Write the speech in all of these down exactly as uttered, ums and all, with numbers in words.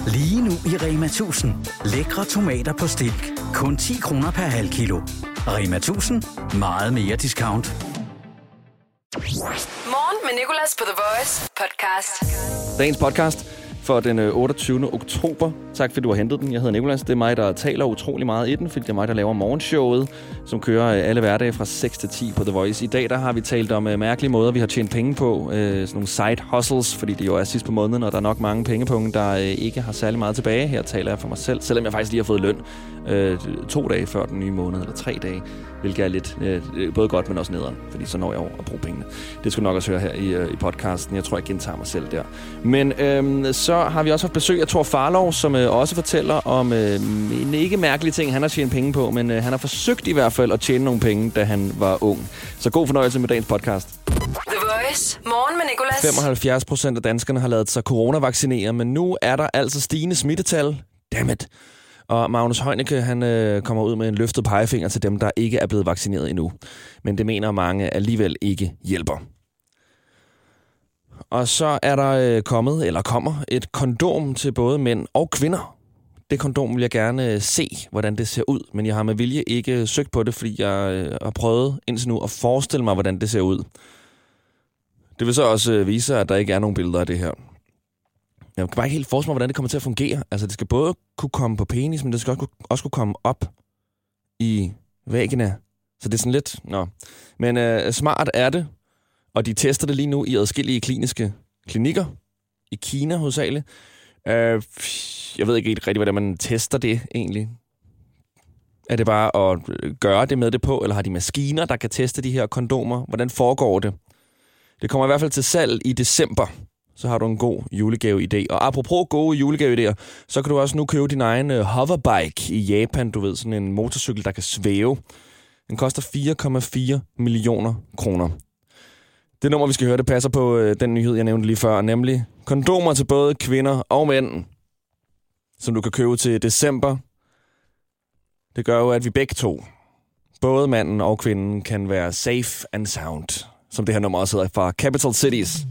Lige nu i Rema tusind. Lækre tomater på stilk. Kun ti kroner per halv kilo. Rema tusind. Meget mere discount. Morgen med Nicolas på The Voice podcast. Dagens podcast for den otteogtyvende oktober. Tak fordi du har hentet den. Jeg hedder Nicolas. Det er mig, der taler utrolig meget i den, fordi det er mig, der laver morgenshowet, som kører alle hverdage fra seks til ti på The Voice. I dag der har vi talt om uh, mærkelige måder, vi har tjent penge på. Uh, sådan nogle side hustles, fordi det jo er sidst på måneden, og der er nok mange pengepunkter, der uh, ikke har særlig meget tilbage. Her taler jeg for mig selv, selvom jeg faktisk lige har fået løn uh, to dage før den nye måned, eller tre dage, hvilket er lidt uh, både godt, men også nederen, fordi så når jeg over at bruge pengene. Det skal du nok også høre her i, uh, i podcasten. Jeg tror, jeg gentager mig selv der. Men uh, så har vi også haft besøg af Thor Farlov, som øh, også fortæller om øh, en ikke mærkelige ting, han har tjent penge på, men øh, han har forsøgt i hvert fald at tjene nogle penge, da han var ung. Så god fornøjelse med dagens podcast. The Voice. Morgen med Nicolas. femoghalvfjerds procent af danskerne har ladet sig coronavaccinere, men nu er der altså stigende smittetal. Dammit. Og Magnus Heunicke, han øh, kommer ud med en løftet pegefinger til dem, der ikke er blevet vaccineret endnu. Men det mener mange alligevel ikke hjælper. Og så er der øh, kommet, eller kommer, et kondom til både mænd og kvinder. Det kondom vil jeg gerne øh, se, hvordan det ser ud, men jeg har med vilje ikke søgt på det, fordi jeg øh, har prøvet indtil nu at forestille mig, hvordan det ser ud. Det vil så også øh, vise, at der ikke er nogen billeder af det her. Jeg kan bare ikke helt forestille mig, hvordan det kommer til at fungere. Altså, det skal både kunne komme på penis, men det skal også, også kunne komme op i vagina. Så det er sådan lidt, nå. Men øh, smart er det. Og de tester det lige nu i adskillige kliniske klinikker. I Kina hovedsageligt. Øh, jeg ved ikke rigtig, hvordan man tester det egentlig. Er det bare at gøre det med det på, eller har de maskiner, der kan teste de her kondomer? Hvordan foregår det? Det kommer i hvert fald til salg i december. Så har du en god julegave-idé. Og apropos gode julegave-idéer, så kan du også nu købe din egen hoverbike i Japan. Du ved, sådan en motorcykel, der kan svæve. Den koster fire komma fire millioner kroner. Det nummer, vi skal høre, det passer på øh, den nyhed, jeg nævnte lige før, nemlig kondomer til både kvinder og mænd, som du kan købe til december. Det gør jo, at vi begge to, både manden og kvinden, kan være safe and sound, som det her nummer også hedder fra Capital Cities.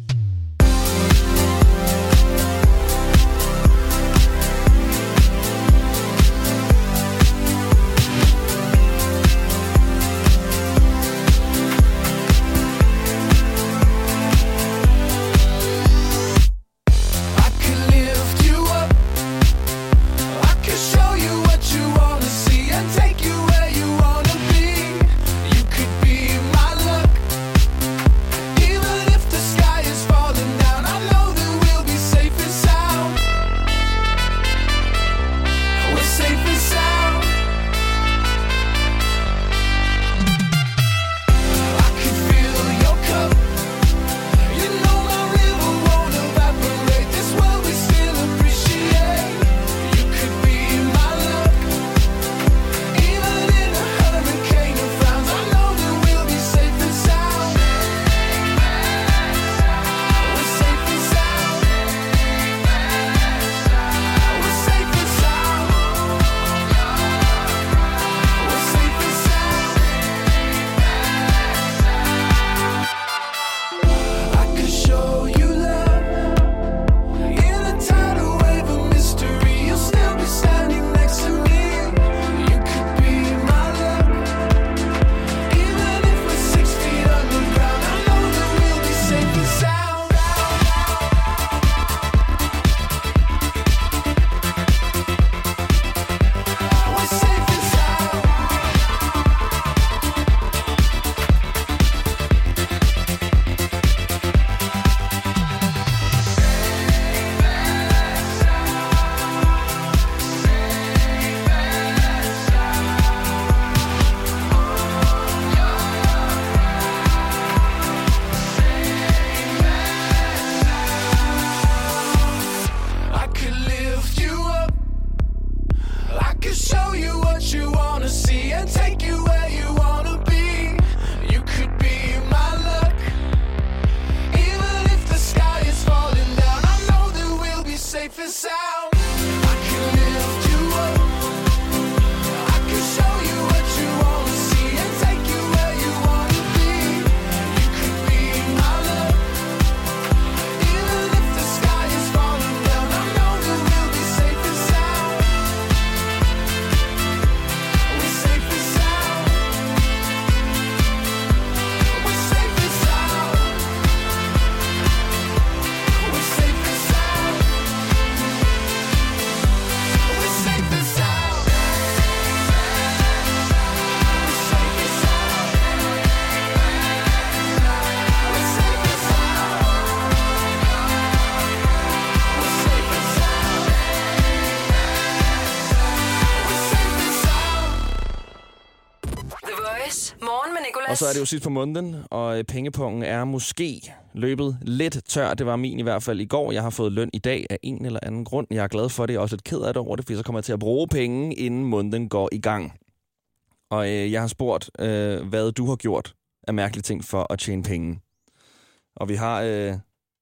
så er det jo sidst på måneden, og pengepungen er måske løbet lidt tør. Det var min i hvert fald i går. Jeg har fået løn i dag af en eller anden grund. Jeg er glad for det. Jeg er også lidt ked af det over det, fordi så kommer jeg til at bruge penge, inden måneden går i gang. Og øh, jeg har spurgt, øh, hvad du har gjort af mærkelige ting for at tjene penge. Og vi har... Øh,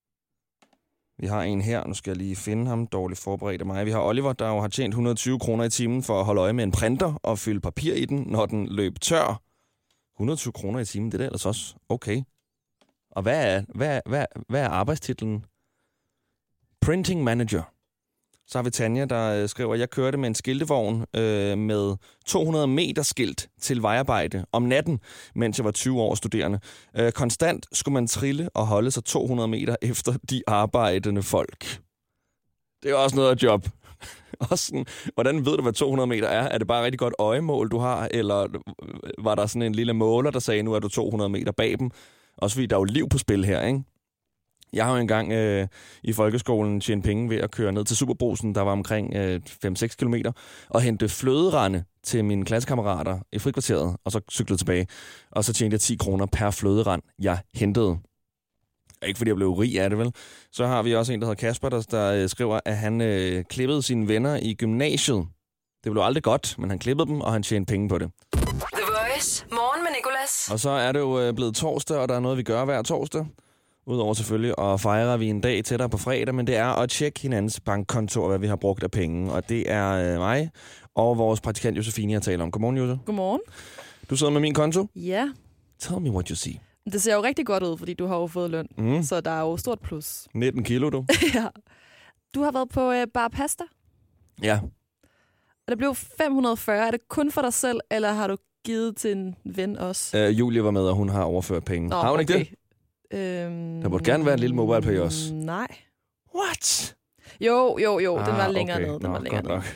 Vi har en her, nu skal jeg lige finde ham, dårligt forberedt af mig. Vi har Oliver, der jo har tjent et hundrede og tyve kroner i timen for at holde øje med en printer og fylde papir i den, når den løb tør. et hundrede og tyve kroner i timen, det er da ellers også okay. Og hvad er, hvad er, hvad er, hvad er arbejdstitlen? Printing Manager. Så har vi Tanja, der skriver, jeg kørte med en skiltevogn øh, med to hundrede meter skilt til vejarbejde om natten, mens jeg var tyve år studerende. Øh, konstant skulle man trille og holde sig to hundrede meter efter de arbejdende folk. Det er også noget af job. Også sådan, hvordan ved du, hvad to hundrede meter er? Er det bare et rigtig godt øjemål, du har? Eller var der sådan en lille måler, der sagde, nu er du to hundrede meter bag dem? Også fordi der er jo liv på spil her, ikke? Jeg har jo engang øh, i folkeskolen tjent penge ved at køre ned til Superbrugsen, der var omkring øh, fem til seks kilometer, og hente fløderande til mine klassekammerater i frikvarteret, og så cyklede tilbage. Og så tjente jeg ti kroner per fløderand, jeg hentede. Ikke fordi jeg blev rig af det, vel? Så har vi også en, der hedder Kasper, der, der øh, skriver, at han øh, klippede sine venner i gymnasiet. Det blev aldrig godt, men han klippede dem, og han tjente penge på det. The Voice. Morgen med Nicolas. Og så er det jo øh, blevet torsdag, og der er noget, vi gør hver torsdag. Udover selvfølgelig at fejre vi en dag tættere på fredag, men det er at tjekke hinandens bankkonto, hvad vi har brugt af penge. Og det er øh, mig og vores praktikant Josefine, jeg taler om. Godmorgen, Jose. Godmorgen. Du sidder med min konto? Ja. Tell me what you see. Det ser jo rigtig godt ud, fordi du har jo fået løn. Mm. Så der er jo stort plus. nitten kilo, du. Ja. Du har været på øh, Bar Pasta. Ja. Og det blev fem hundrede og fyrre. Er det kun for dig selv, eller har du givet til en ven også? Øh, Julie var med, og hun har overført penge. Nå, har hun okay. ikke det? Øhm, Der burde gerne være en lille mobile pay også. Nej. What? Jo, jo, jo. Den Ah, var længere okay. ned. Den Nå, var længere godt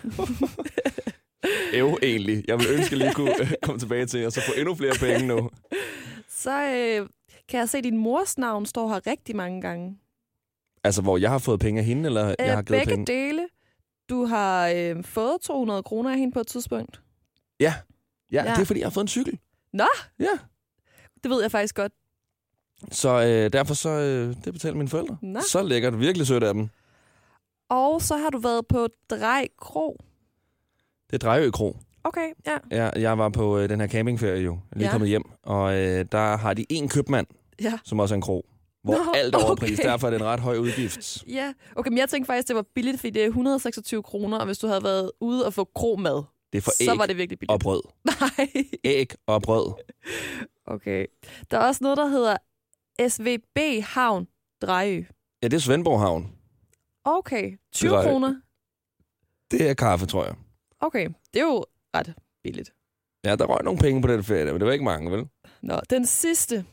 ned. Jo, egentlig. Jeg vil ønske, at jeg lige kunne øh, komme tilbage til, og så få endnu flere penge nu. Så øh, kan jeg se, at din mors navn står her rigtig mange gange. Altså, hvor jeg har fået penge af hende, eller Øh, jeg har givet begge penge? dele. Du har øh, fået to hundrede kroner af hende på et tidspunkt. Ja. ja. Ja. Det er, fordi jeg har fået en cykel. Nå! Ja. Det ved jeg faktisk godt. Så øh, derfor så, øh, det betaler mine forældre. Nå. Så lækkert. Virkelig sødt af dem. Og så har du været på Drej Kro. Det er Drejø Kro. Okay, ja. Ja, jeg var på øh, den her campingferie jo. Lige Ja. kommet hjem. Og øh, der har de en købmand, Ja. som også er en kro. Hvor Nå, alt er overpris. okay. Derfor er det en ret høj udgift. Ja, okay, men jeg tænkte faktisk, det var billigt, fordi det er et hundrede og seksogtyve kroner, og hvis du havde været ude og få kromad, Det er for så æg var det virkelig billigt. og brød. Nej. Æg og brød. Okay. Der er også noget, der hedder S V B Havn Drejø. Ja, det er Svendborg Havn. Okay, tyve Drejø. kroner. Det er kaffe, tror jeg. Okay, det er jo ret billigt. Ja, der røg nogle penge på den ferie, men det var ikke mange, vel? Nå, den sidste,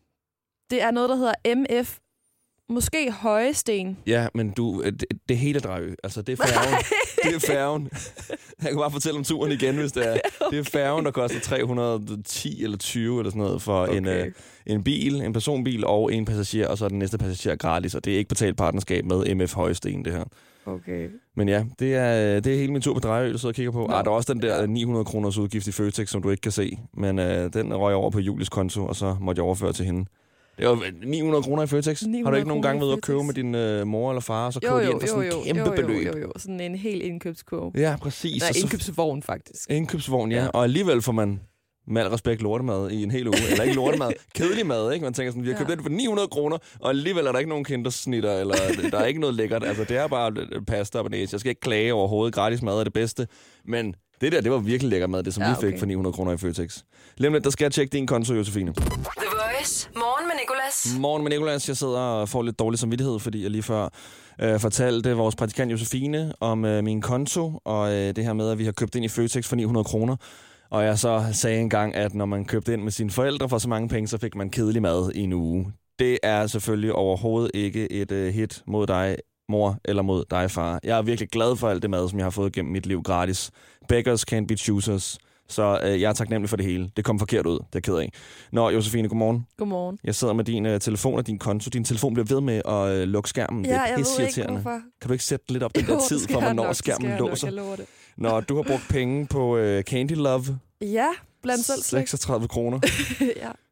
det er noget, der hedder M F. Måske Højesten. Ja, men du, det, det hele Drejø. Altså, det er færgen. Det er færgen. Jeg kan bare fortælle om turen igen, hvis det er. Det er færgen, der koster tre hundrede og ti eller tyve eller sådan noget for okay. en, uh, en bil, en personbil og en passager, og så er den næste passager gratis, og det er ikke betalt partnerskab med M F Højesten, det her. Okay. Men ja, det er, det er hele min tur på Drejø, du sidder og kigger på. Ah, der er også den der ni hundrede kroners udgift i Føtex, som du ikke kan se, men uh, den røg over på Julies konto, og så måtte jeg overføre til hende. Det var ni hundrede kroner i Føtex. Har du ikke nogen gang været at købe med din øh, mor eller far, og så køber de ind for sådan en kæmpe jo, jo, beløb? Jo, jo, jo. Sådan en helt indkøbskurve. Ja, præcis. Nej, så, indkøbsvogn faktisk. Indkøbsvogn, ja. Ja. Og alligevel får man med al respekt lortemad i en hel uge. Eller ikke lortemad, kedelig mad, ikke? Man tænker sådan, vi har købt ja. den for ni hundrede kroner, og alligevel er der ikke nogen kindersnitter, eller der er ikke noget lækkert. Altså, det er bare pasta og næse. Jeg skal ikke klage overhovedet. Gratis mad er det bedste. Men det der, det var virkelig lækker mad, det som ja, okay. vi fik for ni hundrede kroner i Føtex. Lige om lidt, der skal jeg tjekke din konto, Josefine. The Voice. Morgen med Nicolas. Morgen med Nicolas. Jeg sidder og får lidt dårlig samvittighed, fordi jeg lige før øh, fortalte vores praktikant Josefine om øh, min konto, og øh, det her med, at vi har købt ind i Føtex for ni hundrede kroner. Og jeg så sagde engang, at når man købte ind med sine forældre for så mange penge, så fik man kedelig mad i en uge. Det er selvfølgelig overhovedet ikke et øh, hit mod dig, mor, eller mod dig, far. Jeg er virkelig glad for alt det mad, som jeg har fået gennem mit liv gratis. Beggars can't be choosers. Så øh, jeg er taknemmelig for det hele. Det kom forkert ud. Det er ked af. Nå, Josefine, godmorgen. Godmorgen. Jeg sidder med din øh, telefon og din konto. Din telefon bliver ved med at øh, lukke skærmen. Ja, det er jeg ved ikke, pisseirriterende. hvorfor. Kan du ikke sætte lidt op den der Jo, tid skal for, jeg hvornår nok, skærmen skal jeg låser? Nok, jeg lover det. Nå, du har brugt penge på øh, Candy Love. Ja, blandt selv slik. seksogtredive kroner. Ja.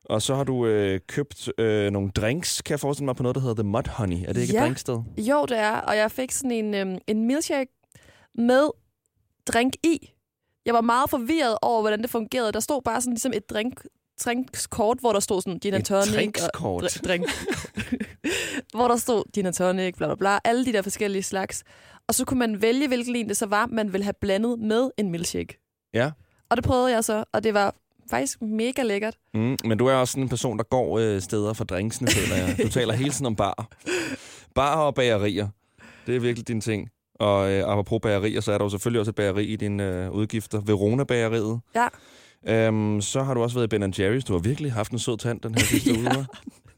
Og så har du øh, købt øh, nogle drinks, kan jeg forestille mig, på noget, der hedder The Mud Honey. Er det ikke ja. et drinksted? Jo, det er. Og jeg fik sådan en, øhm, en milkshake med drink i. Jeg var meget forvirret over, hvordan det fungerede. Der stod bare sådan ligesom et drink, drinkskort, hvor der stod sådan gin and tonic. Et drinkskort? Og, drink. Hvor der stod gin and tonic, bla bla bla. Alle de der forskellige slags. Og så kunne man vælge, hvilken en det så var, man ville have blandet med en milkshake. Ja. Og det prøvede jeg så, og det var faktisk mega lækkert. Mm, men du er også sådan en person, der går øh, steder for drinksene, føler jeg. Du taler hele tiden om bar. Bar og bagerier. Det er virkelig din ting. Og øh, apropos bagerier, så er der jo selvfølgelig også et bageri i dine øh, udgifter. Verona-bageriet. Ja. Øhm, så har du også været i Ben and Jerry's. Du har virkelig haft en sød tand den her sidste ja. uge.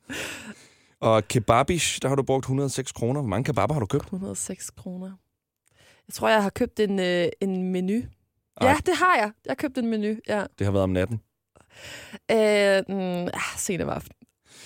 Og kebabish, der har du brugt et hundrede og seks kroner. Hvor mange kebaber har du købt? et hundrede og seks kroner. Jeg tror, jeg har købt en, øh, en menu. Ej. Ja, det har jeg. Jeg har købt en menu, ja. Det har været om natten? Øh, mm, ah, sent om aftenen.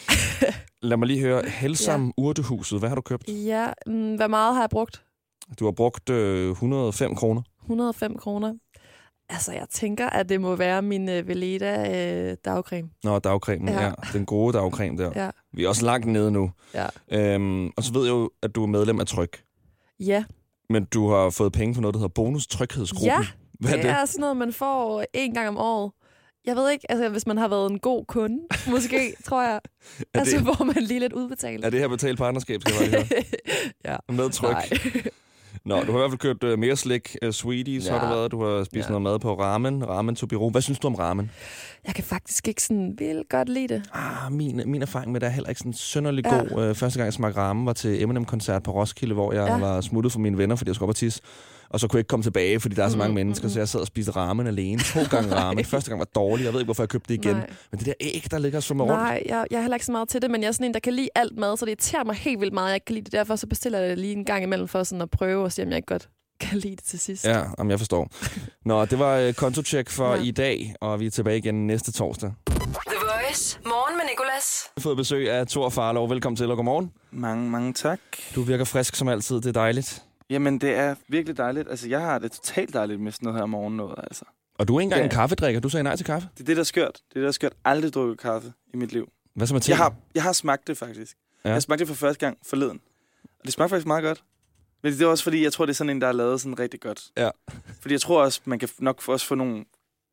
Lad mig lige høre. Helsam ja. Urtehuset, hvad har du købt? Ja, mm, hvad meget har jeg brugt? Du har brugt øh, et hundrede og fem kroner. et hundrede og fem kroner. Altså, jeg tænker, at det må være min øh, Veleda øh, dagcreme. Nå, dagcremen, ja. ja. Den gode dagcreme der. Ja. Vi er også langt nede nu. Ja. Øhm, og så ved jeg jo, at du er medlem af Tryg. Ja. Men du har fået penge for noget, der hedder bonus tryghedsgruppen. Ja, hvad er det, det er sådan noget, man får en gang om året. Jeg ved ikke, altså hvis man har været en god kunde, måske, tror jeg. Altså, det, hvor man lige lidt udbetalt. Er det her betalt partnerskab, skal jeg bare høre? Ja. Med Tryg. Nå, du har i hvert fald købt uh, mere slik, uh, sweeties, ja. har du været. Du har spist ja. noget mad på ramen, ramen to biro. Hvad synes du om ramen? Jeg kan faktisk ikke sådan vildt godt lide det. Ah, min, min erfaring med det er heller ikke sådan synderlig ja. god. Uh, første gang jeg smagte ramen var til Eminem-koncert på Roskilde, hvor jeg ja. var smuttet for mine venner, fordi jeg skulle op og tisse. Og så kunne jeg ikke komme tilbage, fordi der er så mange mm, mennesker, mm, så jeg sad og spiste ramen alene. To gange ramen. Første gang var dårlig. Jeg ved ikke, hvorfor jeg købte det igen. Nej. Men det der æg, der ligger som rundt. Nej, jeg, jeg er heller ikke så meget til det, men jeg er sådan en, der kan lide alt mad, så det irriterer mig helt vildt meget. Jeg kan lide det, derfor så bestiller jeg det lige en gang imellem for sådan at prøve og se, om jeg ikke godt kan lide det til sidst. Ja, om jeg forstår. Nå, det var uh, kontotjek for ja. i dag, og vi er tilbage igen næste torsdag. The Voice. Morgen med Nicolas. Vi har fået besøg af Thor Farlov. Velkommen til, og godmorgen. Mange, mange tak. Du virker frisk som altid. Det er dejligt. Jamen, det er virkelig dejligt. Altså, jeg har det totalt dejligt med sådan noget her morgen noget, altså. Og du er ikke engang ja. en kaffedrikker. Du sagde nej til kaffe. Det er det, der er skørt. Det er det, der er skørt. Aldrig drukket kaffe i mit liv. Hvad så med te? Jeg har, jeg har smagt det, faktisk. Ja. Jeg har smagt det for første gang forleden. Og det smagte faktisk meget godt. Men det er også fordi, jeg tror, det er sådan en, der er lavet sådan rigtig godt. Ja. Fordi jeg tror også, man kan nok også få nogle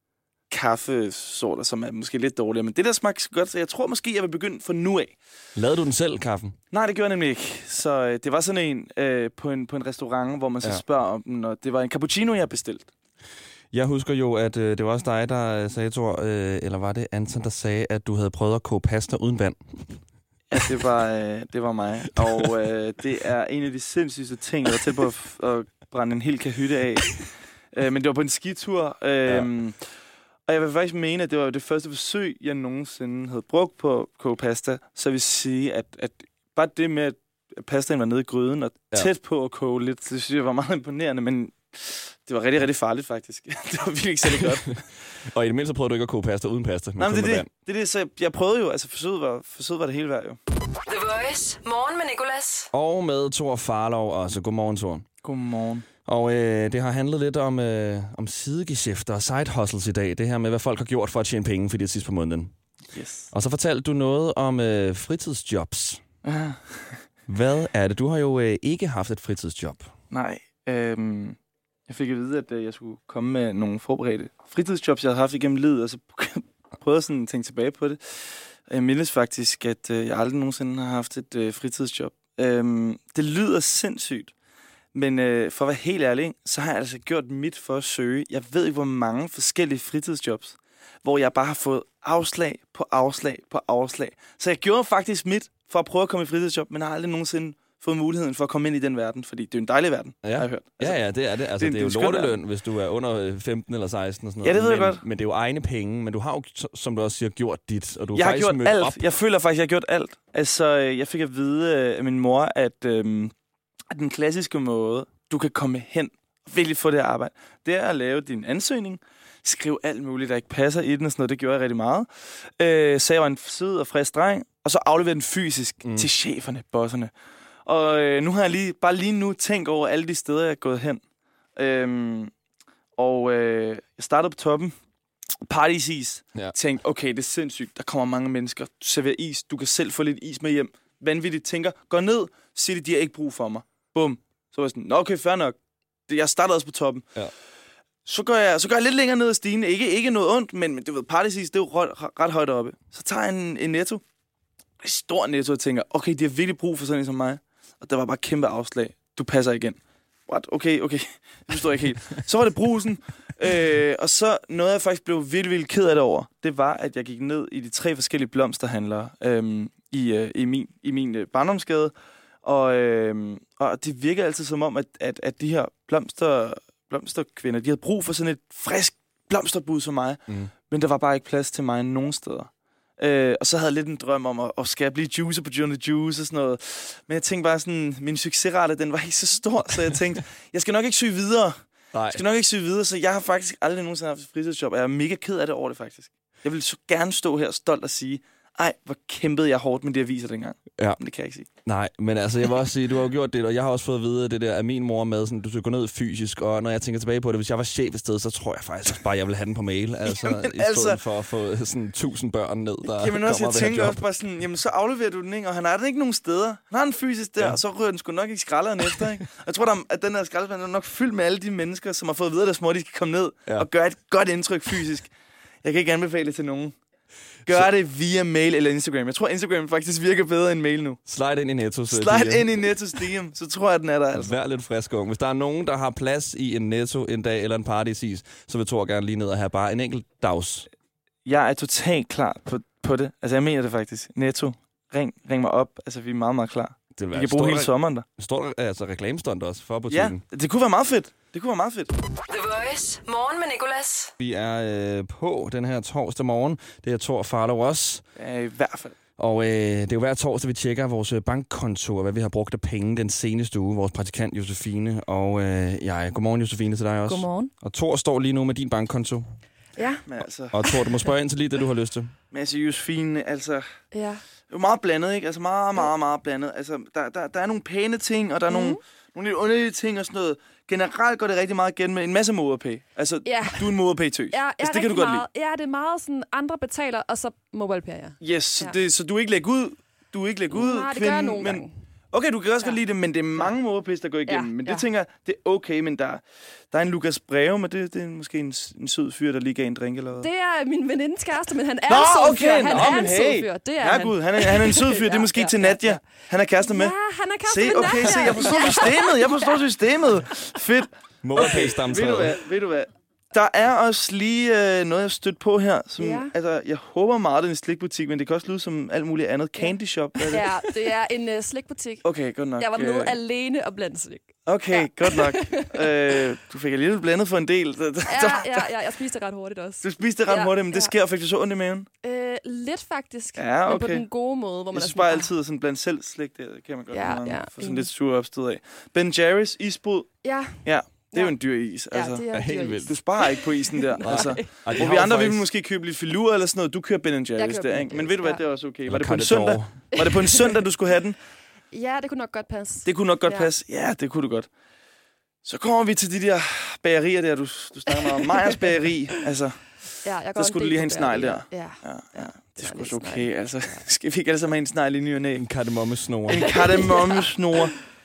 kaffesorter, som er måske lidt dårligere. Men det der smagte godt, så jeg tror måske, jeg vil begynde fra nu af. Lavede du den selv, kaffen? Nej, det gjorde jeg nemlig ikke. Så øh, det var sådan en, øh, på en på en restaurant, hvor man så ja. spørger om den, og det var en cappuccino, jeg bestilte. Jeg husker jo, at øh, det var også dig, der sagde, Thor, øh, eller var det Anton, der sagde, at du havde prøvet at koge pasta uden vand? Ja, det var, øh, det var mig. Og øh, det er en af de sindssygste ting, jeg var tæt på at, at brænde en hel kahytte af. øh, men det var på en skitur. Øh, ja. Og jeg vil faktisk mene, at det var det første forsøg, jeg nogensinde havde brugt på at koge pasta. Så jeg vil sige, at, at bare det med, at pastaen var nede i gryden og ja. tæt på at koge lidt, det synes jeg var meget imponerende, men det var rigtig, rigtig farligt faktisk. Det var virkelig ikke særlig godt. Og i det mindste prøvede du ikke at koge pasta uden pasta? Nej, men det, det, det, det, så jeg prøvede jo, altså forsøget var, forsøget var det hele værd jo. The Voice. Morgen med Nicolas. Og med Thor Farlov også. Godmorgen, Thor. Godmorgen. Og øh, det har handlet lidt om, øh, om sidegeschæfter og side hustles i dag. Det her med, hvad folk har gjort for at tjene penge for det sidste på måneden. Yes. Og så fortalte du noget om øh, fritidsjobs. Hvad er det? Du har jo øh, ikke haft et fritidsjob. Nej. Øhm, jeg fik at vide, at øh, jeg skulle komme med nogle forberedte fritidsjobs, jeg havde haft igennem livet, og så prøvede jeg sådan at tænke tilbage på det. Jeg mindes faktisk, at øh, jeg aldrig nogensinde har haft et øh, fritidsjob. Øhm, det lyder sindssygt. Men øh, for at være helt ærlig, så har jeg altså gjort mit for at søge. Jeg ved ikke, hvor mange forskellige fritidsjobs, hvor jeg bare har fået afslag på afslag på afslag. Så jeg gjorde faktisk mit for at prøve at komme i fritidsjob, men har aldrig nogensinde fået muligheden for at komme ind i den verden, fordi det er en dejlig verden, ja. har jeg hørt. Altså, ja, ja, det er det. Altså, det, det er jo lorteløn, hvis du er under femten eller seksten og sådan noget. Ja, det ved men, jeg godt. Men det er jo egne penge, men du har jo, som du også siger, gjort dit, og du jeg har faktisk gjort alt. Op. Jeg føler faktisk, jeg har gjort alt. Altså, jeg fik at vide af min mor, at, øhm, at den klassiske måde, du kan komme hen og virkelig få det arbejde, det er at lave din ansøgning, skrive alt muligt, der ikke passer i den og sådan noget. Det gjorde jeg rigtig meget. Øh, så jeg var en sød og frisk dreng, og så afleverede den fysisk mm. til cheferne, bosserne. Og øh, nu har jeg lige, bare lige nu tænkt over alle de steder, jeg er gået hen. Øhm, og øh, jeg startede på toppen. Party-is. Ja. Tænkte, okay, det er sindssygt. Der kommer mange mennesker. Du serverer is. Du kan selv få lidt is med hjem. Vanvittigt. Tænker, gå ned. Sig det, de har ikke brug for mig. Bum. Så var jeg sådan, nå okay, fair nok. Jeg startede også på toppen. Ja. Så går jeg, så går jeg lidt længere ned ad stigen. Ikke, ikke noget ondt, men, men du ved, Party-is, det er jo ret, ret højt oppe. Så tager jeg en, en Netto. En stor Netto, og tænker, okay, de har virkelig brug for sådan en som mig. Og der var bare kæmpe afslag. Du passer igen. What? Okay, okay. Det forstår jeg ikke helt. Så var det Brugsen. Øh, og så noget, jeg faktisk blev virkelig, virkelig ked af det over, det var, at jeg gik ned i de tre forskellige blomsterhandlere øh, i, øh, i min, i min øh, barndomsgade. Og, øh, og det virker altid som om, at, at, at de her blomster, blomsterkvinder, de havde brug for sådan et frisk blomsterbud som mig. Mm. Men der var bare ikke plads til mig nogen steder. Øh, og så havde jeg lidt en drøm om, at, at skal jeg blive juicer på Johnny Juice og sådan noget. Men jeg tænkte bare sådan, min succesrate, den var ikke så stor, så jeg tænkte, jeg skal nok ikke søge videre. Nej. Jeg skal nok ikke søge videre, så jeg har faktisk aldrig nogensinde haft et fritidsjob, og jeg er mega ked af det over det faktisk. Jeg vil så gerne stå her stolt og sige, ej, hvor kæmpede jeg hårdt med det aviser dengang. Ja. Men det kan jeg ikke sige. Nej, men altså, jeg vil også sige, du har jo gjort det, og jeg har også fået at vide det der af min mor med, sådan, du skal gå ned fysisk, og når jeg tænker tilbage på det, hvis jeg var chef et sted, så tror jeg faktisk også bare, jeg vil have den på mail, altså, jamen, i stedet altså, for at få sådan tusind børn ned, der jamen også, kommer jeg tænker også bare sådan, jamen så afleverer du den, ikke? Og han har den ikke nogen steder. Han har den fysisk der, ja. Og så rører den sgu nok ikke skralderen efter, ikke? Og jeg tror, der, at den her skraldespand er nok fyldt med alle de mennesker, som har fået at vide, at deres mor, de skal komme ned ja. Og gøre et godt indtryk fysisk. Jeg kan ikke anbefale det til nogen. Gør så det via mail eller Instagram. Jeg tror, Instagram faktisk virker bedre end mail nu. Slide ind i Netto. Slide ind i Nettos D M, så tror jeg, den er der altså. Vær lidt frisk, ung. Hvis der er nogen, der har plads i en Netto en dag eller en Party-is, så vil Thor gerne lige ned og have bare en enkelt dags. Jeg er totalt klar på, på det. Altså, jeg mener det faktisk. Netto, ring, ring mig op. Altså, vi er meget, meget klar. Det vi kan bruge hele sommeren der. Står altså reklamestunt også for butikken? Ja, det kunne være meget fedt. Det kunne være meget fedt. The Voice. Morgen med Nicolas. Vi er øh, på den her torsdag morgen. Det er Thor Farlow også. Ja, i hvert fald. Og øh, det er jo hver torsdag, vi tjekker vores bankkonto, og hvad vi har brugt af penge den seneste uge. Vores praktikant Josefine og øh, jeg. Godmorgen, Josefine, til dig også. Godmorgen. Og Thor står lige nu med din bankkonto. Ja. Men altså... Og Thor, du må spørge ind til lige det, du har lyst til. Men altså, Josefine, altså... Ja. Det er jo meget blandet, ikke? Altså meget, meget, meget blandet. Altså, der, der, der er nogle pæne ting, og der er mm. nogle, nogle lidt underlige ting og sådan noget. Generelt går det rigtig meget igen med en masse MobilePay. Altså, ja. Du er en MobilePay-tøs. Ja, altså, det kan du godt meget, lide. Ja, det er meget sådan, andre betaler, og så MobilePay, ja. Yes, så, ja. det, så du ikke lægger ud... Du er ikke lægger ud, Nej, det kvinde, gør jeg nogle men... gange. Okay, du kan også ja. godt lide det, men det er mange MobilePays, der går igennem. Ja, men det ja. tænker jeg, det er okay, men der, der er en Lukas Breve, men det, det er måske en, en sød fyr, der lige gav en drink eller hvad. Det er min venindes kæreste, men han er Nå, en sød okay, fyr. Han nå, er men en hey. sød fyr. Det er ja, han. Gud, han er, han er en sød fyr. Det er måske ja, til ja, Nadia. ja. Han er kæreste med. Ja, han er kæreste se, med okay, Nadia. se, jeg forstår systemet. Jeg forstår systemet. Fedt. MobilePay-stamtræet. Ved du hvad? Ved du hvad? Der er også lige øh, noget, jeg stødt på her. Som, ja. Altså, jeg håber meget, det er en slikbutik, men det kan også lyde som alt muligt andet. Candy shop. Er det? Ja, det er en uh, slikbutik. Okay, godt nok. Jeg var nede øh... alene og blandt slik. Okay, ja. Godt nok. øh, du fik alligevel blandet for en del. Ja, ja, ja, jeg spiste det ret hurtigt også. Du spiste det ret ja, hurtigt, men det ja. sker faktisk så ondt i maven? Øh, lidt faktisk. Ja, okay. Men på den gode måde, hvor man jeg synes er bare altid, at sådan blandt selv slik, det kan man godt ja, ja, få sådan lidt sur opstød af. Ben Jerry's isbrud. Ja. Ja. Det er ja. jo en dyr is. Altså. Ja, det er, er helt vildt. Du sparer ikke på isen der. altså. Ej, Hvor vi andre faktisk... vil måske købe lidt filur eller sådan noget. Du kører Ben Jerry's der, ikke? Men ved du hvad, det er også okay. Var det på en søndag? Var det på en søndag, du skulle have den? Ja, det kunne nok godt passe. Det kunne nok godt ja. passe. Ja, det kunne du godt. Så kommer vi til de der bagerier der, du, du snakker om. Majers bageri, altså. Ja, jeg så skulle du lige have en snegl der. Ja, ja, ja. Det, det er sgu så okay, snegl. altså. Skal vi ikke alle sammen have en snegl i ny og næ? En kardemommesnore. En kardemommesnore.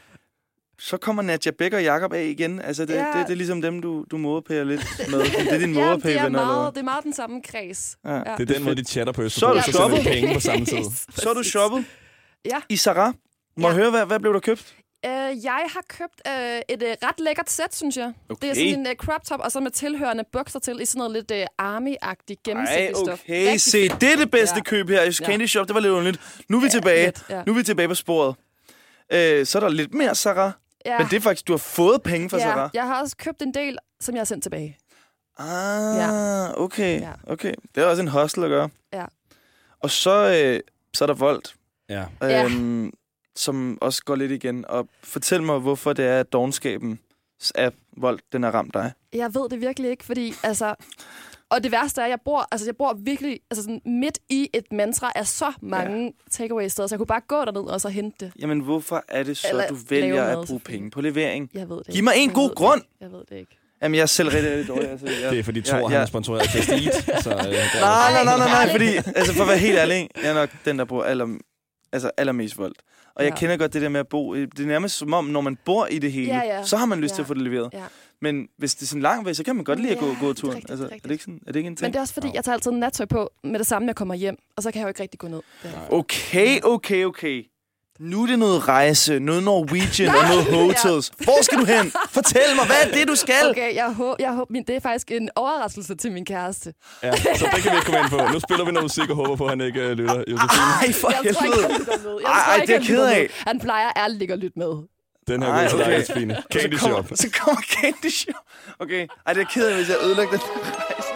Så kommer Nadia Bæk og Jakob af igen. Altså, det, ja. det, det, det er ligesom dem, du, du moderpærer lidt med. Det er din moderpæver, ja, eller hvad? det er meget den samme kreds. Ja. Ja. Det er den måde, de chatter på Østerbro. Så er du shoppet. Penge på samme tid. Så er du shoppet. Ja. I Zara. Må ja. jeg høre, hvad, hvad blev der købt? Uh, jeg har købt uh, et uh, ret lækkert sæt, synes jeg. Okay. Det er sådan en uh, crop top, og så med tilhørende bukser til, i sådan noget lidt uh, army-agtigt gennemsigtigt stof. Okay, rigtig se, det er det bedste ja. køb her i Candy Shop. Det var lidt underligt. Nu er vi ja, tilbage. Lidt, ja. Nu er vi tilbage på sporet. Uh, så er der lidt mere Zara. Ja. Men det er faktisk, du har fået penge for ja. Zara. Jeg har også købt en del, som jeg har sendt tilbage. Ah, ja. okay. Ja. Okay. Det er også en hustle at gøre. Ja. Og så, øh, så er der Volt. Ja. Øhm, som også går lidt igen. Og fortæl mig, hvorfor det er, at dovenskaben af Volt, den har ramt dig. Jeg ved det virkelig ikke, fordi altså... Og det værste er, at jeg bor, altså jeg bor virkelig altså sådan midt i et mantra af så mange ja. takeaway-steder, så jeg kunne bare gå derned og så hente det. Jamen, hvorfor er det så, Eller du vælger mad, at bruge penge på levering? Jeg ved det Giv mig en jeg god grund! Det. Jeg ved det ikke. Jamen, jeg er selv rigtig, rigtig dårlig. Altså, jeg, Det er fordi Thor, jeg, han jeg, er sponsoreret af Just Eat. Så, øh, nej, nej, nej, nej, nej, fordi, altså for at være helt ærlig, jeg er nok den, der bruger aller, altså, allermest voldt. Og jeg Ja. kender godt det der med at bo. Det er nærmest som om, når man bor i det hele, Ja, ja. så har man lyst Ja. til at få det leveret. Ja. Men hvis det er sådan lang vej, så kan man godt lide at gå, Ja, gå det er turen. rigtigt, Altså, det er er, det ikke sådan, er det ikke en ting? Men det er også fordi, jeg tager altid nattøj på med det samme, jeg kommer hjem. Og så kan jeg jo ikke rigtig gå ned. Det er- Okay, okay, okay. Nu er det noget rejse, noget Norwegian og noget hotels. Hvor skal du hen? Fortæl mig, hvad er det, du skal? Okay, jeg håber, jeg håber, min, det er faktisk en overraskelse til min kæreste. Ja, så det kan vi ikke komme ind på. Nu spiller vi noget musik og håber på, at han ikke uh, lytter. Josefine, Ej, for Jeg tror ikke, helvede. han lytter med. Jeg Ej, tror ej, ikke, det er han jeg ked lytter af. med. Han plejer ærligt ikke at lytte med. den her Ej, går til dig, okay. Josefine. Så Candy kommer, Shop. så kommer Candy Shop. Okay, ej, det er jeg ked af, hvis jeg ødelægger den rejse.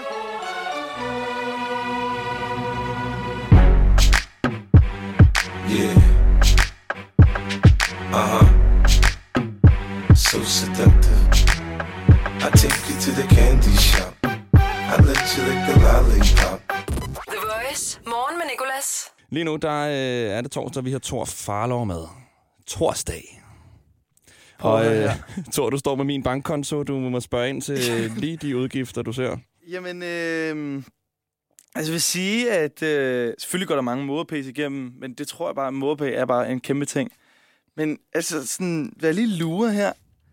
Yeah. Uh-huh. So seductive. I take you to the candy shop. I let you lick the lollipop. The Voice. Morgen med Nicolas. Lige nu, der øh, er det torsdag, vi har Thor Farlov med. Torsdag. Og øh, Thor, du står med min bankkonto. Du må spørge ind til lige de udgifter, du ser. Jamen, øh, altså jeg vil sige, at øh, selvfølgelig går der mange MobilePays igennem, men det tror jeg bare, at MobilePay er bare en kæmpe ting. Men altså, sådan, hvad lige lurer her,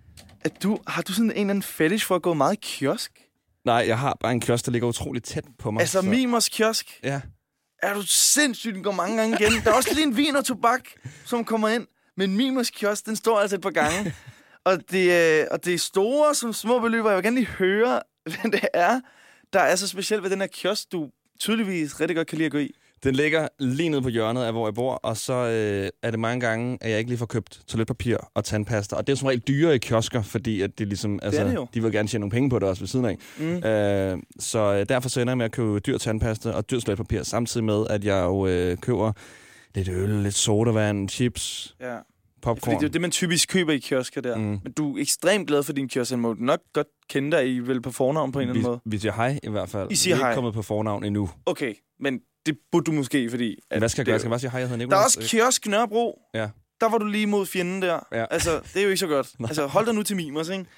at du, har du sådan en eller anden fetish for at gå meget i kiosk? Nej, jeg har bare en kiosk, der ligger utroligt tæt på mig. Altså, så- Mimers kiosk, Ja. er du sindssygt, den går mange gange igen. Der er også lige en vin og tobak, som kommer ind, men Mimers kiosk, den står altså et par gange. Og det, er, og det er store som små beløb, og jeg vil gerne lige høre, hvad det er, der er så specielt ved den her kiosk, du tydeligvis rigtig godt kan lide at gå i. Den ligger lige nede på hjørnet af, hvor jeg bor, og så øh, er det mange gange, at jeg ikke lige får købt toiletpapir og tandpasta. Og det er som regel dyre i kiosker, fordi at det ligesom, altså, det jo. de vil gerne tjene nogle penge på det også ved siden af. Mm. Øh, så øh, derfor så ender jeg med at købe dyr tandpasta og dyr toiletpapir, samtidig med, at jeg jo øh, køber lidt øl, lidt sodavand, chips, Ja. popcorn. Fordi det er jo det, man typisk køber i kiosker der. Mm. Men du er ekstremt glad for din kiosk, han må du nok godt kende dig i vel på fornavn på en eller anden vi, måde. vi siger hej i hvert fald. I siger vi er hej. ikke kommet på fornavn endnu. Okay, men det burde du måske, fordi... At Hvad skal jeg det- gøre? Skal jeg bare sige hej, jeg hedder Der Nicolas? er også kiosk Nørrebro. Ja. Der var du lige mod fjenden der. Ja. Altså, det er jo ikke så godt. Altså, hold dig nu til Mimers, ikke?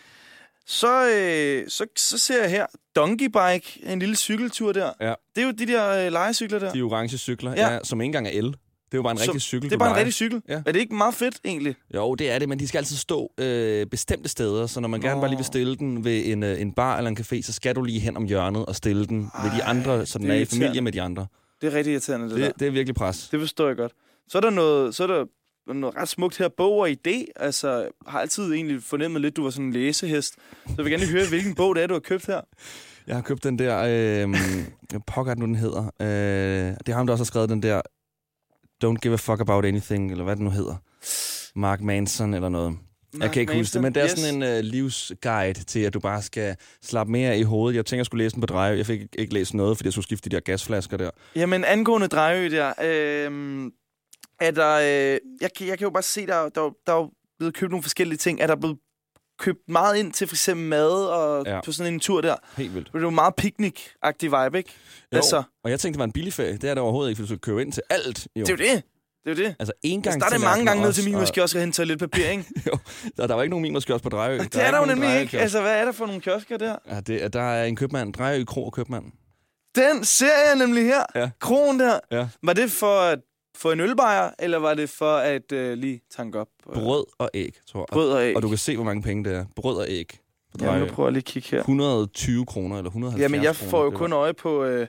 Så, øh, så, så ser jeg her, Donkey Bike, en lille cykeltur der. Ja. Det er jo de der øh, legecykler der. De orange cykler, Ja. ja. Ja, som ikke engang er el. Det er jo bare en Så rigtig cykel, Det er du bare en lejer. rigtig cykel. Ja. Er det ikke meget fedt, egentlig? Jo, det er det, men de skal altid stå øh, bestemte steder, så når man gerne Nå. bare lige vil stille den ved en, øh, en bar eller en café, så skal du lige hen om hjørnet og stille den Ej, ved de andre, så den det er er i irriterende. familie med de andre. Det er rigtig irriterende, det, det der. Det, det er virkelig pres. Det forstår jeg godt. Så er der noget, så er der noget ret smukt her, bog og idé. Altså, jeg har altid egentlig fornemmet lidt, du var sådan en læsehest. Så jeg vil gerne lige høre, hvilken bog det er, du har købt her. Jeg har købt den der, øh, pokker nu den hedder. Øh, det er ham, der også har skrevet den der Don't give a fuck about anything, eller hvad det nu hedder. Mark Manson eller noget. Jeg kan ikke huske det, men det er yes. sådan en øh, livsguide til, at du bare skal slappe mere af i hovedet. Jeg tænker, jeg skulle læse den på dreje. Jeg fik ikke læst noget, fordi jeg skulle skifte de der gasflasker der. Jamen, angående Drejø der, øh, er der, øh, jeg, kan, jeg kan jo bare se, der, der, der er jo blevet købt nogle forskellige ting. Er der blevet købt meget ind til for eksempel mad og Ja. på sådan en tur der? Helt vildt. Det er jo meget picnic-agtig vibe, ikke? Jo, Altså, og jeg tænkte, det var en billig ferie. Det er det overhovedet ikke, fordi du skal købe ind til alt. Jo. det er jo det. Det er jo det. Altså en gang Altså, der er det mange gange ned til min måske og, også at hente toiletpapir, ikke? jo, der, der var ikke nogen min måske også på Drejø. Det er der jo nemlig ikke. Altså, hvad er der for nogle kiosker der? Ja, det, der er en købmand. Drejø Kro og købmand. Den ser jeg nemlig her. Ja. Kronen der. Ja. Var det for at få en ølbajer, eller var det for at øh, lige tanke op? øh, Brød og æg, tror jeg. Brød og æg. Og du kan se, hvor mange penge det er. Brød og æg. På Ja, Drejø. nu prøver jeg lige at kigge her. et hundrede og tyve kroner eller et hundrede og halvfjerds Jamen, jeg kroner. får jo Det kun var- øje på øh,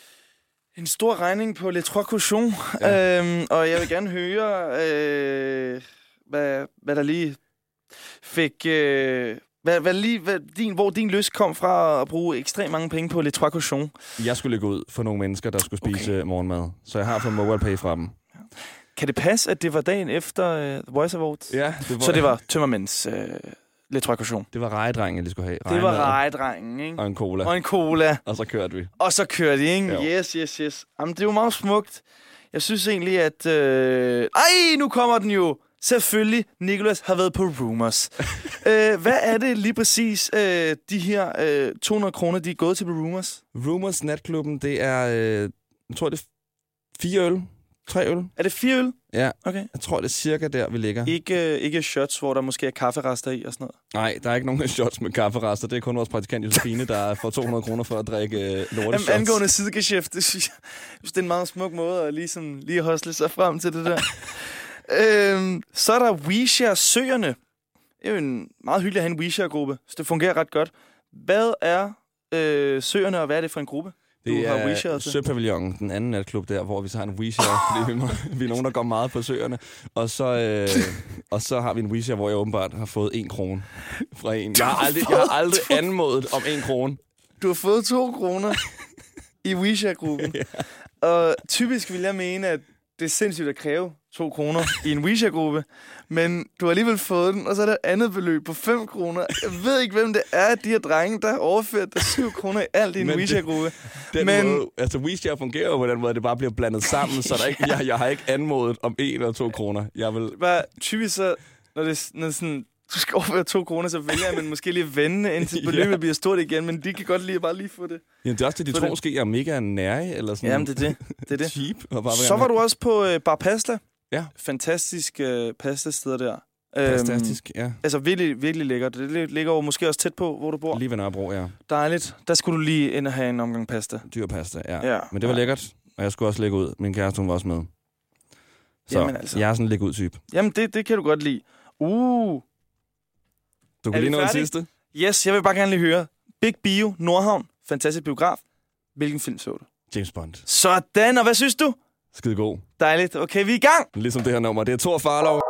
en stor regning på Les Trois Cochons. Ja. Øhm, og jeg vil gerne høre, øh, hvad, hvad der lige fik... Øh, hvad, hvad lige, hvad din, hvor din lyst kom fra at bruge ekstremt mange penge på Les Trois Cochons. Jeg skulle lægge ud for nogle mennesker, der skulle spise Okay. okay. morgenmad. Så jeg har fået MobilePay fra dem. Kan det passe, at det var dagen efter øh, The Voice Awards? Ja, det var, Så det var tømmermænds øh, Les Trois Cochons. det var rejedrengen, de skulle have. Det var Regemad rejedrengen, ikke? og en cola. Og en cola. Og så kørte vi. Og så kører de, ikke? Jo. Yes, yes, yes. Jamen, det er jo meget smukt. Jeg synes egentlig, at... Øh... Ej, nu kommer den jo! Selvfølgelig, Nicolas har været på Rumors. øh, hvad er det lige præcis, øh, de her øh, to hundrede kroner, de er gået til på Rumors? Rumors Natklubben, det er, øh, jeg tror, det er fire øl, tre øl. Er det fire øl? Ja, Okay. jeg tror, det er cirka der, vi ligger. Ikke, øh, ikke shots, hvor der måske er kafferester i og sådan noget. Nej, der er ikke nogen shots med kafferester. Det er kun vores praktikant Josefine, der får to hundrede kroner for at drikke øh, lorteshots. Jamen, angående sidegeschæft, det synes jeg, jeg synes, det er en meget smuk måde at lige, sådan, lige hostle sig frem til det der. øhm, så er der WeShare Søerne. Det er jo en meget hyggelig at have en WeShare-gruppe, så det fungerer ret godt. Hvad er øh, Søerne, og hvad er det for en gruppe? Det har er WeSharet til? Søpavillonen, den anden natklub der, hvor vi så har en WeShare, fordi vi, må, vi er nogen, der går meget på søerne. Og så, øh, og så har vi en WeShare, hvor jeg åbenbart har fået en krone fra en. Jeg har aldrig, jeg har aldrig anmodet om en krone. Du har fået to kroner i WeShare-gruppen. Ja. Og typisk vil jeg mene, at det er sindssygt at kræve to kroner i en WeShare-gruppe, men du har alligevel fået den, og så er der et andet beløb på fem kroner. Jeg ved ikke, hvem det er, de her drenge, der har overført der syv kroner i alt i en WeShare-gruppe. Den men måde, altså WeShare fungerer jo på den måde, at det bare bliver blandet sammen, så der ikke, jeg, jeg har ikke anmodet om en eller to kroner. Jeg vil... bare typisk så, når det når sådan, du skal overføre to kroner, så vælger man måske lige at vende, indtil beløbet ja. bliver stort igen, men de kan godt lige bare lige få det. Jamen, det er også det, de tror måske, jeg er mega nærig, eller sådan. Jamen, det er det. det, er det. Cheap. Og bare så var du også på øh, Bar Pasta. Ja. Fantastisk øh, pasta-steder der. Fantastisk, ja. Altså virkelig, virkelig lækkert. Det ligger jo måske også tæt på, hvor du bor. Lige ved Nørrebro, ja. Dejligt. Der skulle du lige ind og have en omgang pasta. Dyr pasta, ja. ja. Men det var ja. lækkert, og jeg skulle også lægge ud. Min kæreste, hun var også med. Så altså. Jeg er sådan en lægge ud type. Jamen, det, det kan du godt lide. Uh. Du kan lige nå den sidste? Yes, jeg vil bare gerne lige høre. Big Bio, Nordhavn, fantastisk biograf. Hvilken film så du? James Bond. Sådan, og hvad synes du? Skide god. Dejligt. Okay, vi er i gang. Ligesom det her nummer. Det er Thor Farlov.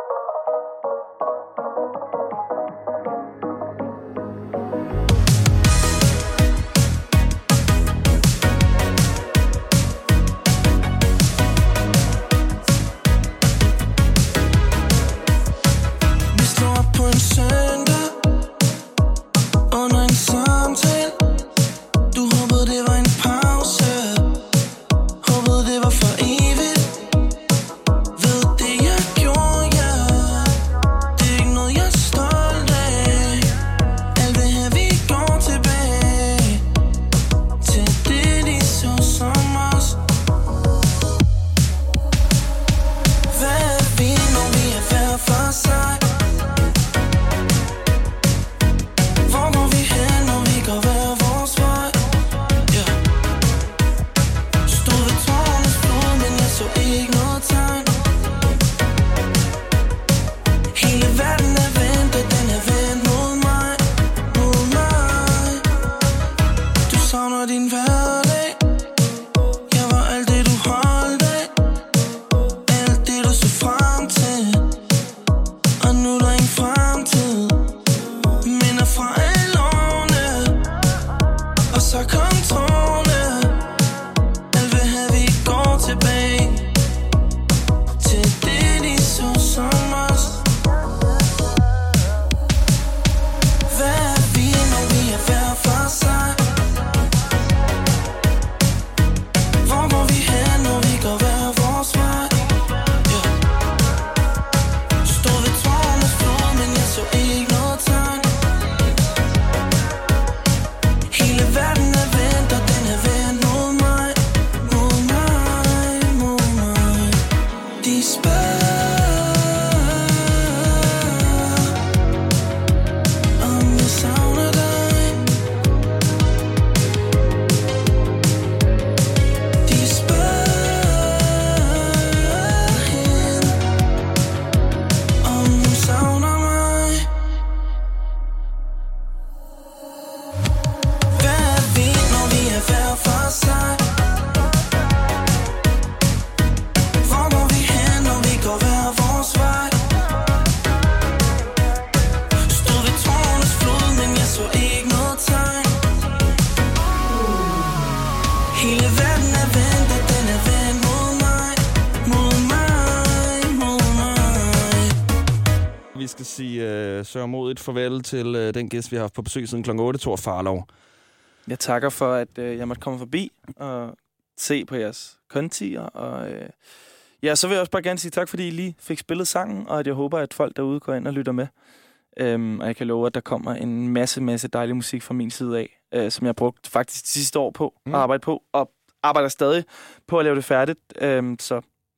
Sørmodigt farvel til øh, den gæst, vi har haft på besøg siden klokken otte, Thor Farlov. Jeg takker for, at øh, jeg måtte komme forbi og se på jeres kontier. Og øh, ja, så vil jeg også bare gerne sige tak, fordi I lige fik spillet sangen, og at jeg håber, at folk derude går ind og lytter med. Øhm, og jeg kan love, at der kommer en masse, masse dejlig musik fra min side af, øh, som jeg har brugt faktisk de sidste år på mm. at arbejde på, og arbejder stadig på at lave det færdigt. Øhm, så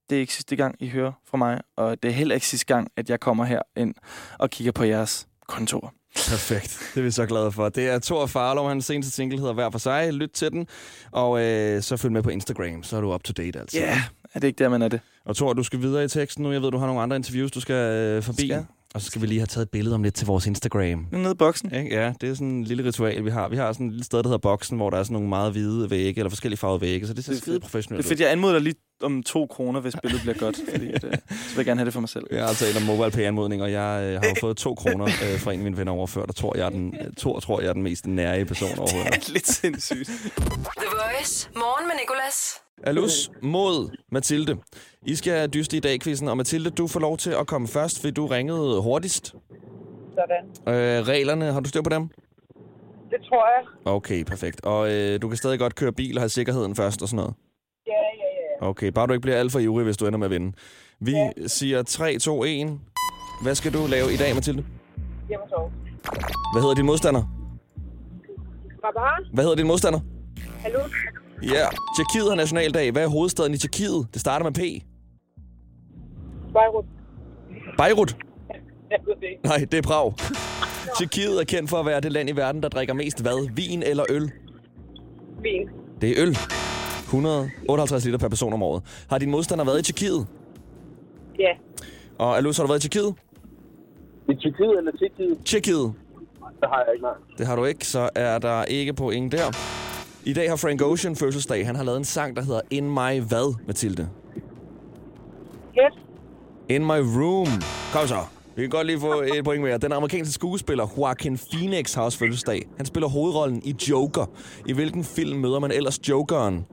det er ikke sidste gang, I hører fra mig, og det er heller ikke sidste gang, at jeg kommer her ind og kigger på jeres kontor. Perfekt. Det er vi så glade for. Det er Thor Farlov, hans seneste single hedder Hver for sig. Lyt til den, og øh, så følg med på Instagram, så er du up to date altså. Ja, yeah, er det ikke der, man er det? Og Thor, du skal videre i teksten nu. Jeg ved, du har nogle andre interviews, du skal øh, forbi. Skal. Og så skal vi lige have taget et billede om lidt til vores Instagram. Nede i boksen. Ja, det er sådan en lille ritual, vi har. Vi har sådan et lille sted, der hedder boksen, hvor der er sådan nogle meget hvide vægge, eller forskellige farvede vægge, så det ser skide professionelt ud. Det er fedt, jeg anmoder dig lige om to kroner, hvis billedet bliver godt, fordi at, øh, så vil jeg gerne have det for mig selv. Jeg har altså en om MobilePay-anmodning, og jeg øh, har jo fået to kroner øh, fra en af mine venner overført, og tror, jeg er den, Thor, tror, jeg er den mest nære person overhovedet. Det er lidt sindssygt. The Voice. Morgen med Nicolas. Alus mod Mathilde. I skal dyste i dag, quizzen, og Mathilde, du får lov til at komme først, fordi du ringede hurtigst. Sådan. Øh, reglerne, har du styr på dem? Det tror jeg. Okay, perfekt. Og øh, du kan stadig godt køre bil og have sikkerheden først og sådan noget? Ja, ja, ja. Okay, bare du ikke bliver alt for ivrig, hvis du ender med at vinde. Vi ja. siger tre, to, et. Hvad skal du lave i dag, Mathilde? Hjemme sove. Hvad hedder din modstander? Barbara? Hvad hedder din modstander? Hallo? Ja, yeah. Tjekkiet har nationaldag. Hvad er hovedstaden i Tjekkiet? Det starter med P. Beirut. Beirut? Jeg ved det ikke. Nej, det er Prag. Tjekkiet er kendt for at være det land i verden, der drikker mest hvad? Vin eller øl? Vin. Det er øl. et hundrede og otteoghalvtreds liter per person om året. Har din modstander været i Tjekkiet? Ja. Og Alus, har du været i Tjekkiet? I Tjekkiet eller Tjekkiet? Tjekkiet. Det har jeg ikke, nej. Det har du ikke, så er der ikke point der. I dag har Frank Ocean fødselsdag. Han har lavet en sang, der hedder In My Hvad, Mathilde? Yes. In My Room. Kom så. Vi kan godt lige få et point mere. Den amerikanske skuespiller Joaquin Phoenix har også fødselsdag. Han spiller hovedrollen i Joker. I hvilken film møder man ellers Jokeren?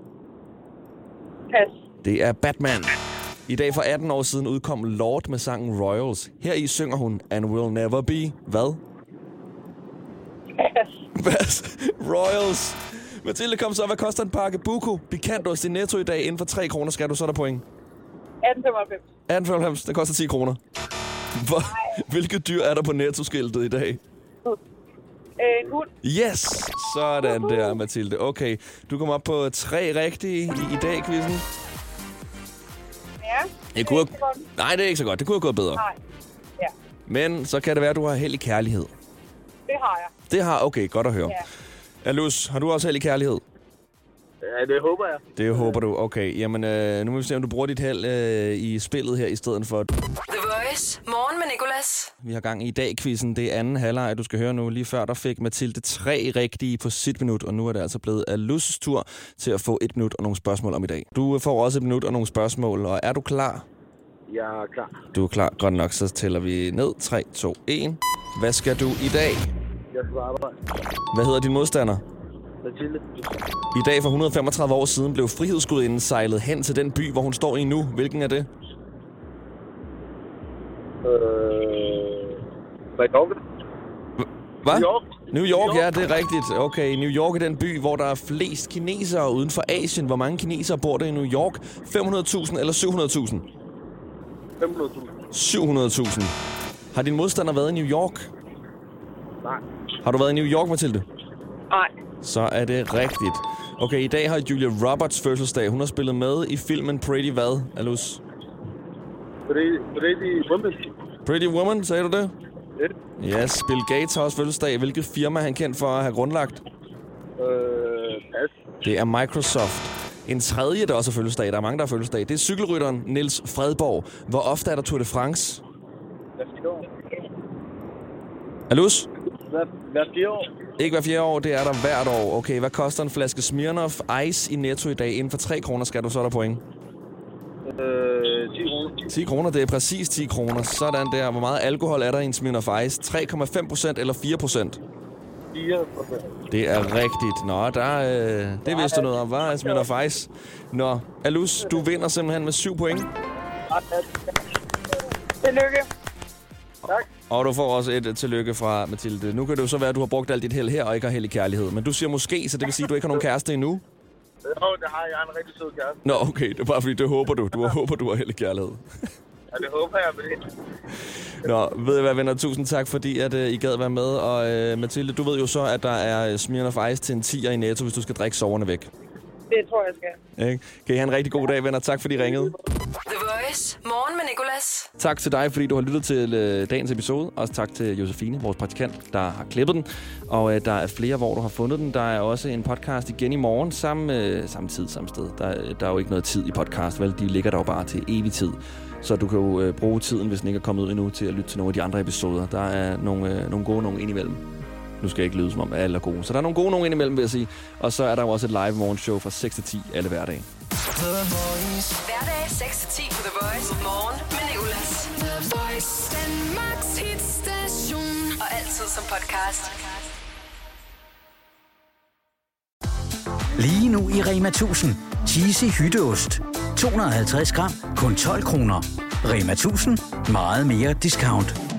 Pas. Det er Batman. I dag for atten år siden udkom Lorde med sangen Royals. Her i synger hun And Will Never Be... Hvad? Pas. Pas. Royals. Mathilde, kom så. Hvad koster en pakke Buco? Picantos i Netto i dag. Inden for tre kroner skal du, så er der point. atten femoghalvfems. atten femoghalvfems. Det koster ti kroner. Hvor, hvilket dyr er der på Netto-skiltet i dag? En hund. Yes! Sådan der, Mathilde. Okay, du kommer op på tre rigtige i, i dag, quizzen. Ja. Det kunne have... Nej, det er ikke så godt. Det kunne have gået bedre. Nej. Ja. Men så kan det være, at du har held i kærlighed. Det har jeg. Det har... Okay, godt at høre. Ja. Alus, har du også held i kærlighed? Ja, det håber jeg. Det håber du. Okay, jamen øh, nu må vi se, om du bruger dit held øh, i spillet her, i stedet for... The Voice. Morgen med Nicolas. Vi har gang i dag-quizzen. Det er anden halvleg, du skal høre nu. Lige før, der fik Mathilde tre rigtige på sit minut, og nu er det altså blevet Alus' tur til at få et minut og nogle spørgsmål om i dag. Du får også et minut og nogle spørgsmål, og er du klar? Jeg er klar. Du er klar. Godt nok, så tæller vi ned. tre, to, et. Hvad skal du i dag? Jeg skal arbejde. Hvad hedder din modstander? Mathilde. I dag for et hundrede og femogtredive år siden blev frihedsgudinden sejlet hen til den by, hvor hun står i nu. Hvilken er det? Øh... Hvad er det? Hvad? New York. New York, ja, det er rigtigt. Okay, New York er den by, hvor der er flest kinesere uden for Asien. Hvor mange kinesere bor der i New York? fem hundrede tusind eller syv hundrede tusind? fem hundrede tusind. syv hundrede tusind. Har din modstander været i New York? Nej. Har du været i New York, Mathilde? Nej. Så er det rigtigt. Okay, i dag har Julia Roberts fødselsdag. Hun har spillet med i filmen Pretty hvad, Alus? Pretty, pretty woman. Pretty Woman, sagde du det? Ja. Yes, Bill Gates har også fødselsdag. Hvilket firma er han kendt for at have grundlagt? Øh... Pas. Det er Microsoft. En tredje, der også har fødselsdag. Der er mange, der har fødselsdag. Det er cykelrytteren Niels Fredborg. Hvor ofte er der Tour de France? Hvad fire år? Alus? Hvad, hvad fire år? Ikke hver fjerde år, det er der hvert år. Okay, hvad koster en flaske Smirnoff Ice i Netto i dag? Inden for tre kroner skal du, så er der point. Øh... ti kroner. ti kroner, det er præcis ti kroner. Sådan der. Hvor meget alkohol er der i en Smirnoff Ice? tre komma fem procent eller fire procent? fire procent. Det er rigtigt. Nå, der, øh, det vidste du noget om, var Smirnoff Ice. Nå, Alus, du vinder simpelthen med syv point. Tillykke. Tak. Og du får også et tillykke fra Mathilde. Nu kan det jo så være, at du har brugt alt dit held her og ikke har held i kærlighed. Men du siger måske, så det vil sige, at du ikke har nogen kæreste endnu? Jo, det har jeg. En rigtig sød kæreste. Nå, okay. Det er bare fordi, det håber du. Du håber, du har held i kærlighed. Ja, det håber jeg med det. Nå, ved I hvad, venner? Tusind tak, fordi at, uh, I gad være med. Og uh, Mathilde, du ved jo så, at der er Smirnoff Ice til en tier i Netto, hvis du skal drikke soverne væk. Det tror jeg skal. Ikke? Kan I have en rigtig god dag, venner. Tak fordi I ringede. Voice. Morgen med Nicolas. Tak til dig, fordi du har lyttet til øh, dagens episode. Også tak til Josefine, vores praktikant, der har klippet den. Og øh, der er flere, hvor du har fundet den. Der er også en podcast igen i morgen, samme, øh, samme tid, samme sted. Der, der er jo ikke noget tid i podcast, vel? De ligger der jo bare til evig tid. Så du kan jo øh, bruge tiden, hvis den ikke er kommet ud endnu, til at lytte til nogle af de andre episoder. Der er nogle, øh, nogle gode nogle indimellem. Nu skal jeg ikke lyde som om alle er gode. Så der er nogle gode nogle indimellem, vil jeg sige. Og så er der jo også et live morgenshow fra seks til ti alle hverdage. Hverdag seks til ti på The Voice. Morgen med Nicolas. The Voice. Danmarks hitstation. Og altid som podcast. Lige nu i Rema tusind. Cheesy hytteost. to hundrede og halvtreds gram. Kun tolv kroner. Rema tusind. Meget mere discount.